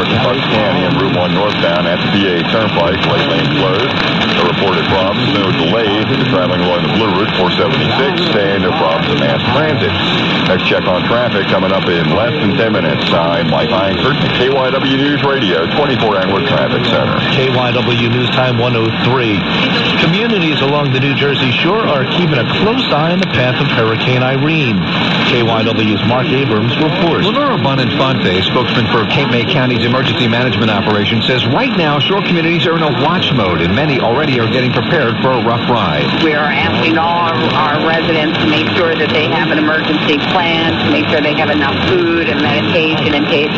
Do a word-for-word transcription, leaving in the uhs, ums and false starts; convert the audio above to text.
North at Bucks County and Route one northbound at the P A Turnpike. Late lane closed. No reported problems. No delays. If you're traveling along the Blue Route four seventy-six, and no problems in mass transit. Next check on traffic coming up in less than ten minutes. I'm Mike Langford, K Y W News Radio, twenty-four hour Traffic Center. K Y W News Time one oh three. Communities along the New Jersey shore are keeping a close eye on the path of Hurricane Irene. K Y W's Mark Abrams reports. Lenora Bonifante, spokesman for Cape May County's Emergency Management Operation, says right now shore communities are in a watch mode and many already are getting prepared for a rough ride. We are asking all our, our residents to make sure that they have an emergency plan, to make sure they have enough food and medication and